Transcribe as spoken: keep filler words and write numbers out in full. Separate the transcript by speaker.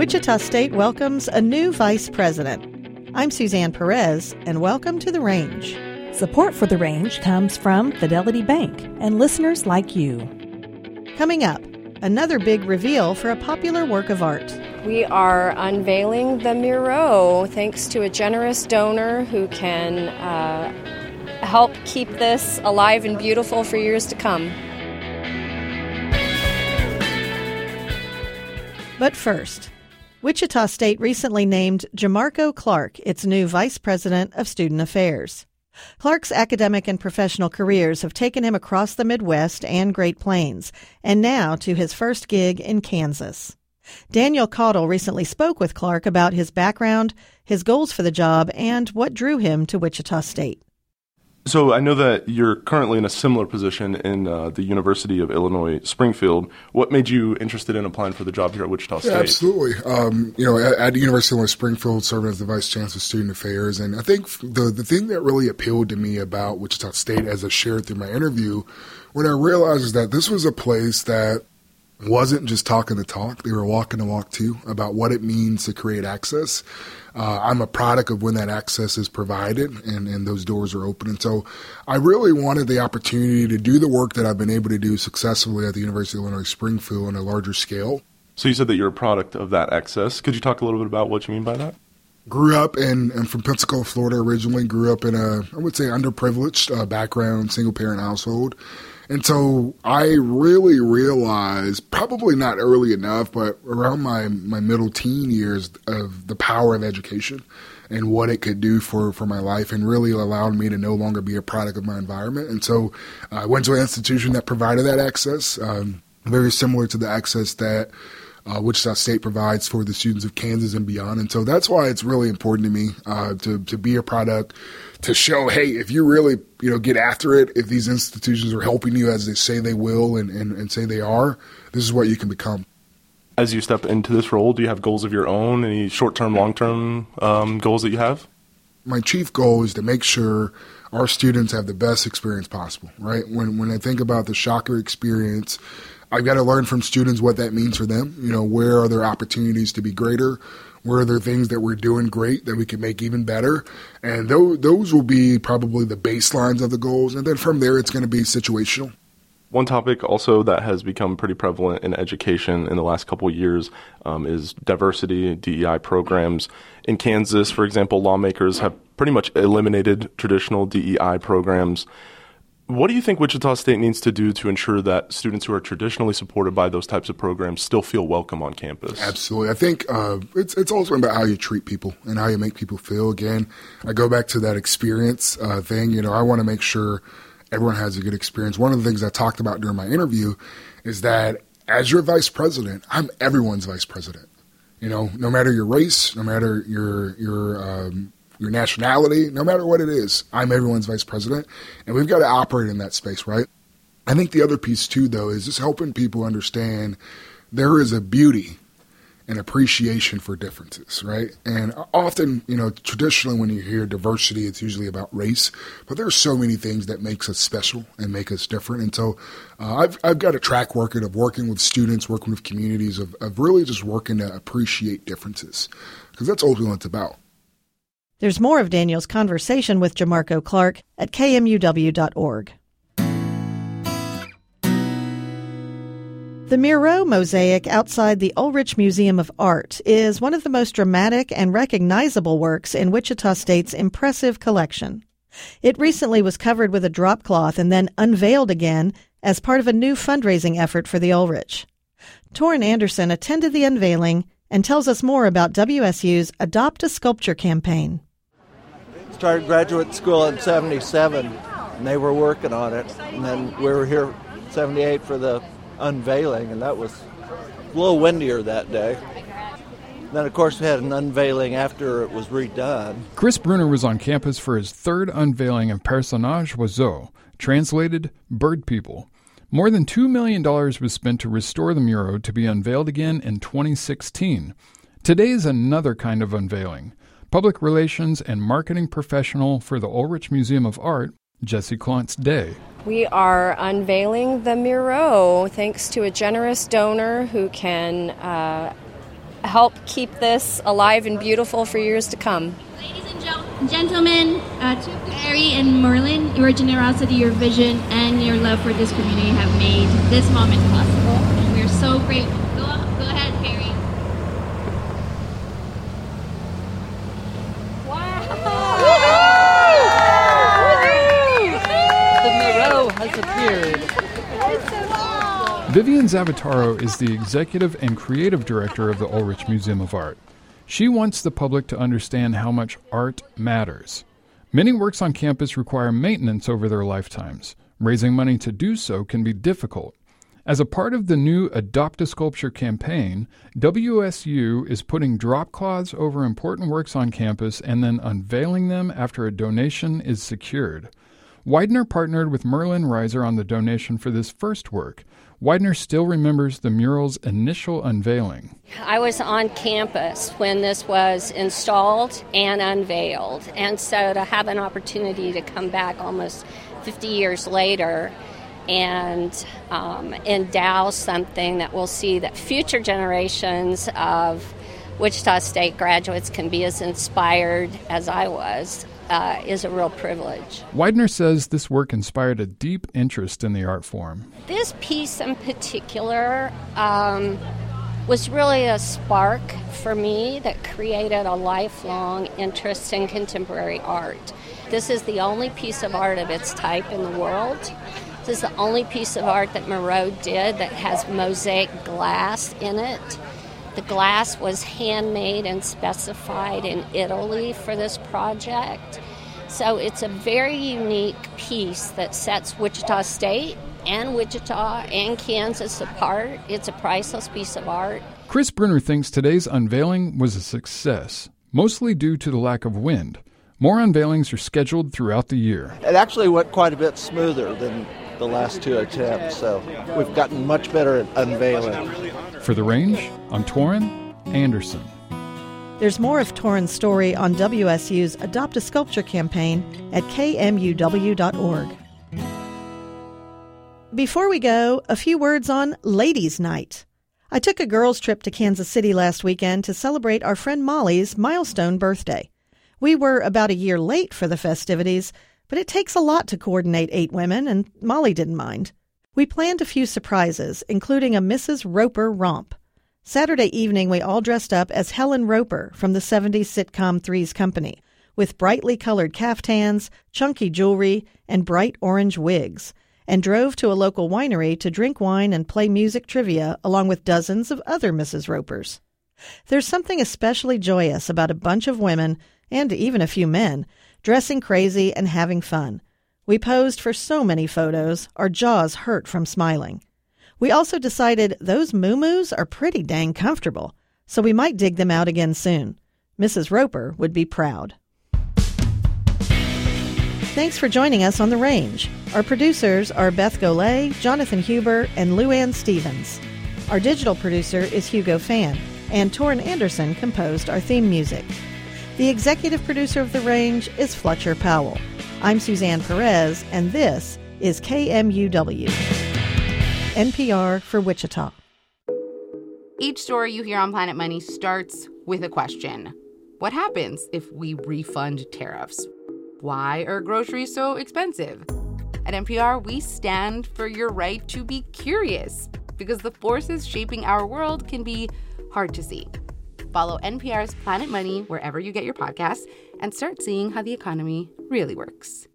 Speaker 1: Wichita State welcomes a new vice president. I'm Suzanne Perez, and welcome to The Range.
Speaker 2: Support for The Range comes from Fidelity Bank and listeners like you.
Speaker 1: Coming up, another big reveal for a popular work of art.
Speaker 3: We are unveiling the Miro thanks to a generous donor who can uh, help keep this alive and beautiful for years to come.
Speaker 1: But first, Wichita State recently named Jamarco Clark its new Vice President of Student Affairs. Clark's academic and professional careers have taken him across the Midwest and Great Plains, and now to his first gig in Kansas. Daniel Caudle recently spoke with Clark about his background, his goals for the job, and what drew him to Wichita State.
Speaker 4: So I know that you're currently in a similar position in uh, the University of Illinois Springfield. What made you interested in applying for the job here at Wichita State?
Speaker 5: Yeah, absolutely. Um, you know, at, at the University of Illinois Springfield, serving as the Vice Chancellor of Student Affairs, and I think the the thing that really appealed to me about Wichita State, as I shared through my interview, what I realized is that this was a place that wasn't just talking the talk. They were walking the walk, too, about what it means to create access. Uh, I'm a product of when that access is provided and, and those doors are open. And so I really wanted the opportunity to do the work that I've been able to do successfully at the University of Illinois Springfield on a larger scale.
Speaker 4: So you said that you're a product of that access. Could you talk a little bit about what you mean by that?
Speaker 5: Grew up in, I'm from Pensacola, Florida originally, grew up in a, I would say, underprivileged uh, background, single-parent household. And so I really realized, probably not early enough, but around my, my middle teen years, of the power of education and what it could do for, for my life, and really allowed me to no longer be a product of my environment. And so I went to an institution that provided that access, um, very similar to the access that Uh, Wichita State provides for the students of Kansas and beyond. And so that's why it's really important to me uh, to, to be a product, to show, hey, if you really, you know, get after it, if these institutions are helping you as they say they will and, and, and say they are, this is what you can become.
Speaker 4: As you step into this role, do you have goals of your own, any short-term, long-term um, goals that you have?
Speaker 5: My chief goal is to make sure our students have the best experience possible, right? When, when I think about the Shocker experience, I've got to learn from students what that means for them. You know, where are there opportunities to be greater? Where are there things that we're doing great that we can make even better? And those, those will be probably the baselines of the goals. And then from there, it's going to be situational.
Speaker 4: One topic also that has become pretty prevalent in education in the last couple of years um, is diversity, D E I programs. In Kansas, for example, lawmakers have pretty much eliminated traditional D E I programs. What do you think Wichita State needs to do to ensure that students who are traditionally supported by those types of programs still feel welcome on campus?
Speaker 5: Absolutely. I think uh, it's it's also about how you treat people and how you make people feel. Again, I go back to that experience uh, thing. You know, I want to make sure everyone has a good experience. One of the things I talked about during my interview is that as your vice president, I'm everyone's vice president. You know, no matter your race, no matter your your um, your nationality, no matter what it is, I'm everyone's vice president, and we've got to operate in that space, right? I think the other piece, too, though, is just helping people understand there is a beauty and appreciation for differences, right? And often, you know, traditionally when you hear diversity, it's usually about race, but there's so many things that makes us special and make us different. And so uh, I've, I've got a track record of working with students, working with communities, of, of really just working to appreciate differences, because that's ultimately what it's about.
Speaker 1: There's more of Daniel's conversation with Jamarco Clark at K M U W dot org. The Miro mosaic outside the Ulrich Museum of Art is one of the most dramatic and recognizable works in Wichita State's impressive collection. It recently was covered with a drop cloth and then unveiled again as part of a new fundraising effort for the Ulrich. Torrin Anderson attended the unveiling and tells us more about W S U's Adopt a Sculpture campaign.
Speaker 6: Started graduate school in seventy-seven, and they were working on it. And then we were here in seventy-eight for the unveiling, and that was a little windier that day. And then, of course, we had an unveiling after it was redone.
Speaker 7: Chris Bruner was on campus for his third unveiling of Personnage Oiseau, translated Bird People. More than two million dollars was spent to restore the Miro to be unveiled again in twenty sixteen. Today is another kind of unveiling. Public relations and marketing professional for the Ulrich Museum of Art, Jesse Klontz Day.
Speaker 3: We are unveiling the Miro thanks to a generous donor who can uh, help keep this alive and beautiful for years to come.
Speaker 8: Ladies and gel- gentlemen, uh, to Perry and Merlin, your generosity, your vision, and your love for this community have made this moment possible. And we're so grateful. Go, go ahead, Perry.
Speaker 9: Has appeared.
Speaker 7: Vivian Zavataro is the executive and creative director of the Ulrich Museum of Art. She wants the public to understand how much art matters. Many works on campus require maintenance over their lifetimes. Raising money to do so can be difficult. As a part of the new Adopt a Sculpture campaign, W S U is putting drop cloths over important works on campus and then unveiling them after a donation is secured. Widener partnered with Merlin Reiser on the donation for this first work. Widener still remembers the mural's initial unveiling.
Speaker 3: I was on campus when this was installed and unveiled, and so to have an opportunity to come back almost fifty years later and um, endow something that we'll see that future generations of Wichita State graduates can be as inspired as I was uh, is a real privilege.
Speaker 7: Widener says this work inspired a deep interest in the art form.
Speaker 3: This piece in particular um, was really a spark for me that created a lifelong interest in contemporary art. This is the only piece of art of its type in the world. This is the only piece of art that Moreau did that has mosaic glass in it. The glass was handmade and specified in Italy for this project. So it's a very unique piece that sets Wichita State and Wichita and Kansas apart. It's a priceless piece of art.
Speaker 7: Chris Brunner thinks today's unveiling was a success, mostly due to the lack of wind. More unveilings are scheduled throughout the year.
Speaker 6: It actually went quite a bit smoother than the last two attempts, so we've gotten much better at unveiling.
Speaker 7: For The Range, I'm Torrin Anderson.
Speaker 1: There's more of Torrin's story on W S U's Adopt a Sculpture campaign at K M U W dot org. Before we go, a few words on Ladies' Night. I took a girls' trip to Kansas City last weekend to celebrate our friend Molly's milestone birthday. We were about a year late for the festivities, but it takes a lot to coordinate eight women, and Molly didn't mind. We planned a few surprises, including a Missus Roper romp. Saturday evening, we all dressed up as Helen Roper from the seventies sitcom Three's Company, with brightly colored caftans, chunky jewelry, and bright orange wigs, and drove to a local winery to drink wine and play music trivia along with dozens of other Missus Ropers. There's something especially joyous about a bunch of women, and even a few men, dressing crazy and having fun. We posed for so many photos, our jaws hurt from smiling. We also decided those moo-moos are pretty dang comfortable, so we might dig them out again soon. Missus Roper would be proud. Thanks for joining us on The Range. Our producers are Beth Golay, Jonathan Huber, and Luann Stevens. Our digital producer is Hugo Fan, and Torrin Anderson composed our theme music. The executive producer of The Range is Fletcher Powell. I'm Suzanne Perez, and this is K M U W, N P R for Wichita.
Speaker 10: Each story you hear on Planet Money starts with a question. What happens if we refund tariffs? Why are groceries so expensive? At N P R, we stand for your right to be curious, because the forces shaping our world can be hard to see. Follow N P R's Planet Money wherever you get your podcasts and start seeing how the economy really works.